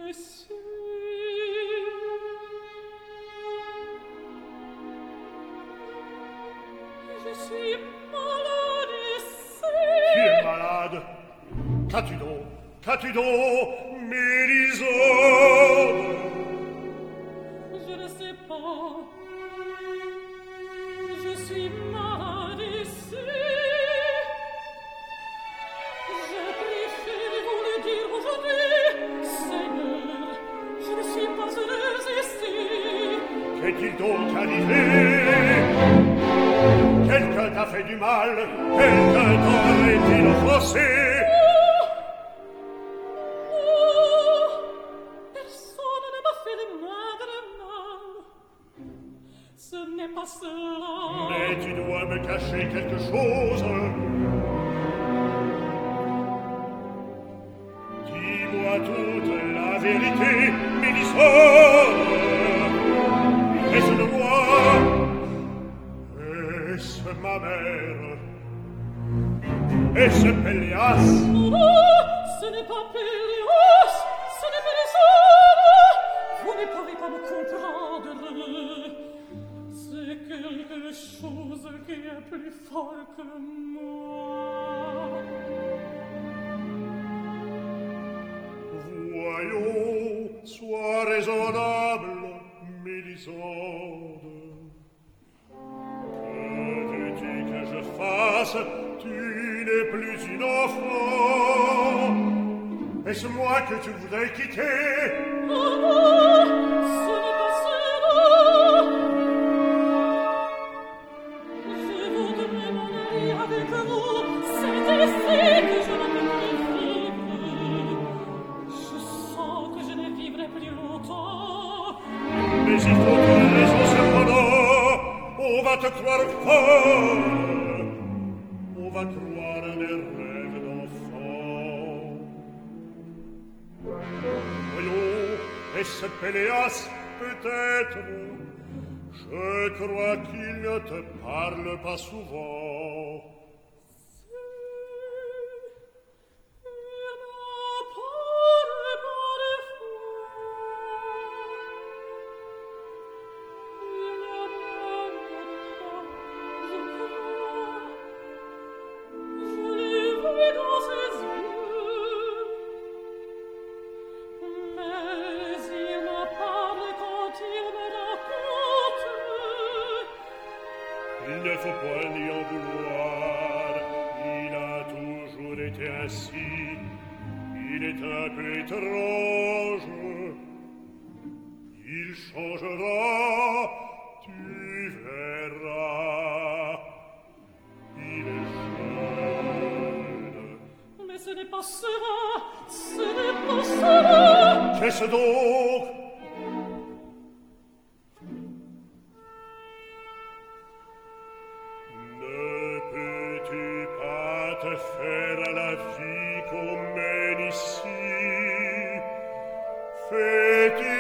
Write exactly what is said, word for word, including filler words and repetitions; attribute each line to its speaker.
Speaker 1: Qu'as-tu donc? Qu'as-tu donc, Mélisande?
Speaker 2: Je ne sais pas. Je suis malade ici. Je préfère vous le dire aujourd'hui. Seigneur, je ne suis pas heureuse ici.
Speaker 1: Qu'est-il donc arrivé? Quelqu'un t'a fait du mal? Quelqu'un t'aurait-il offensé? Mais tu dois me cacher quelque chose. Dis-moi toute la vérité, Mélisande. Est-ce de moi? Est-ce ma mère? Est-ce Péléas?
Speaker 2: Non, ce n'est pas Péléas, ce n'est Mélisande. Vous ne pouvez pas me comprendre. C'est quelque chose qui est plus fort que moi.
Speaker 1: Voyons, sois raisonnable, Mélisande. Que veux-tu que je fasse? Tu n'es plus une enfant. Est-ce moi que tu voudrais quitter?
Speaker 2: Oh non, ce n'est pas cela. Avec vous, c'est ici que je ne peux plus vivre. Je sens que je ne vivrai plus longtemps.
Speaker 1: Mais il faut une raison cependant. On va te croire folle. On va croire à des rêves d'enfant. Voyons, est-ce Péléas peut-être? Je crois qu'il ne te parle pas souvent. Il ne faut point lui en vouloir, il a toujours été ainsi, il est un peu étrange, il changera, tu verras, il est jeune.
Speaker 2: Mais ce n'est pas cela, ce n'est pas cela.
Speaker 1: Qu'est-ce donc? Faire la vie qu'on mène ici, fais-tu